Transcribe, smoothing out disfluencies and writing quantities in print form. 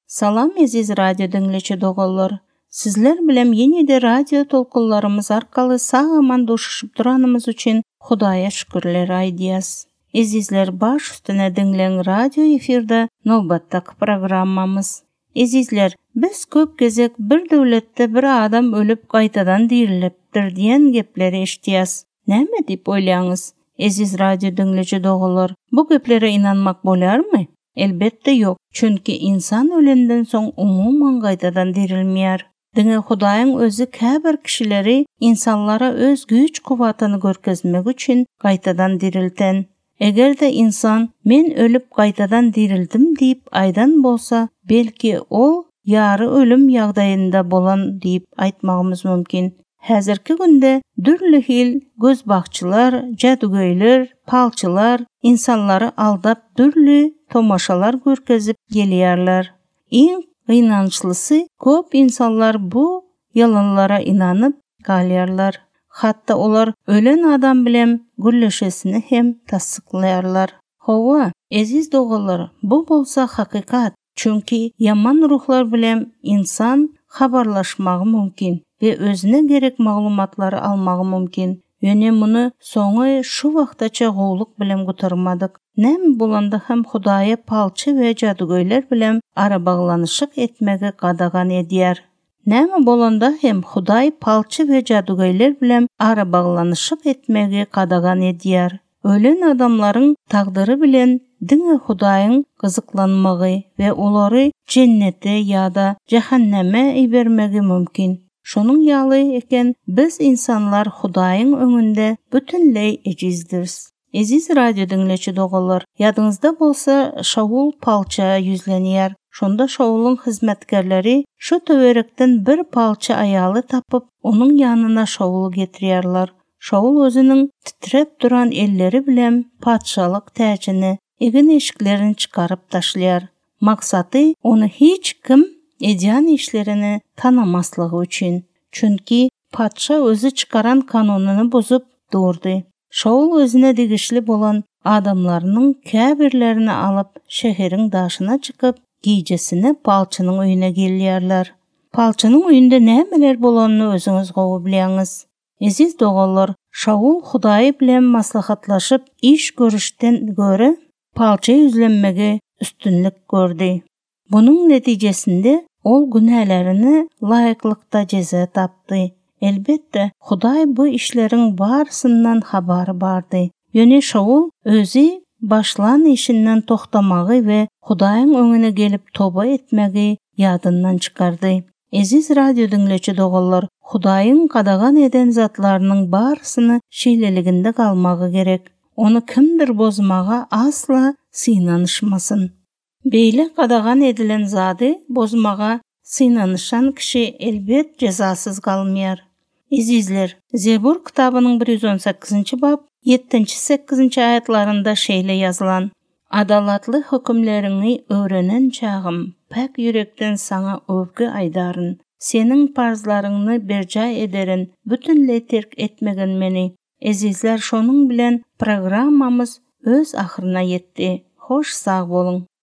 Salam aziz radyo dinleyici dogallar. Sizler bilem yeni de radyo tolkunlarımız arkalı sağaman doşuşup duranımız için Hudaya şükürler aydiyaz. Azizler baş üstüne dinlen radyo efirde nöbettak programmamız. Azizler, biz köp gezek bir devlette bir adam ölüp qaytadan dirileptir diyen gepleri eştiyaz. Näme dip oylayağınız? Aziz radyo dinleyici dogallar, bu geplere inanmak bolar mı? Elbette yok. Çünkü insan ölenden soň umuman qaytadan dirilmeýär. Diňe Hudaýyň özü käbir kişileri insanlara öz güç kuwatyny görkezmek üçin qaytadan dirilten. Egerde insan men ölüp qaytadan dirildim diýip aýdan bolsa, belki ol ýary ölüm ýagdaýynda bolan diýip aýtmagymyz mümkin. Häzirki günde dürli hil gözbakçylar, jadugoýlar, palçylar insanları aldap dürli tomaşalar görkezip gelýärler. Iň gynançlysy köp insanlar bu yalanlara inanyp galýarlar. Hatda olar ölen adam bilen gülleşesini hem tassyklaýarlar. Hawa, aziz dogallar, bu bolsa hakykat. Çünki yaman ruhlar bilen insan habarlaşmagy mümkin ve özüne gerek maglumatlary almagy mümkin. Ýöne muny soňy şu wagtdaça gowluk bilen gutarmadyk. Näme bolanda hem Hudaýa palçy we jadugoýlar bilen ara baglanyşyk etmege gadagan edýär. Näme bolanda hem Hudaý palçy we jadugoýlar bilen ara baglanyşyk etmege gadagan edýär. Ölen adamlaryň tagdyry bilen diňe Hudaýyň gyzyklanmagy we olary cennete ýa-da jahanname ibermegi mümkin. Şonun ýaly eken biz insanlar Hudaýyň öňünde bütünlei ejizdirz. Aziz radyo dinleyici dogallar, ýadyňyzda bolsa Şaul palça ýüzlenýär. Şonda Şaul'un hizmetkerleri şu töwerekden bir palça aýaly tapyp, onun ýanyna Şaul'u getirýärler. Şaul özüniň titrep duran elleri bilen patşalyk täçini, egin eşiklerini çıkarıp taşlaýar. Maksady onu hiç kim edýän işlerini tanamaslygy üçin. Çünki patşa özü çıkaran kanunyny bozup durdy. Şaul özüne digişli bolan adamlarynyň käbirlerini alıp şehiriň daşyna çykyp gijesini palçynyň öýüne gelýärler. Palçynyň öýünde nämeler bolanyny özüňiz gowy bilýäňiz. Aziz dogallar, Şaul Hudaý bilen maslahatlaşyp iş görüşden göre palça ýüzlenmegi üstünlük gördü. Bunun netijesinde ol günahlarını laýyklykda jeza tapdy. Elbette Hudaý bu işleriň barysyndan habary bardy. Ýöne Şaul özü başlan işinden toktamagy we Hudaýyň öňüne gelip toba etmegi ýadyndan çykardy. Aziz radyo dinleyici dogallar, Hudaýyň gadagan eden zatlarynyň barysyny şeýleliginde galmagy gerek. Onu kimdir bozmaga asla synanyşmasyn. Beýle gadagan edilen zady bozmaga synanyşan kişi elbet jezasız galmaýar. Azizler, Zebur kitabynyň 118-nji bab 7-8 aýatlarynda şeýle ýazylan: Adalatly hökümlerini öwrenen çağım, pek yürekden sana övgü aydarın. Senin parzlaryňy berja ederin, bütünlei terk etmegen meni. Azizler, şonun bilen programmamız öz ahyryna yetdi. Hoş sağ bolun.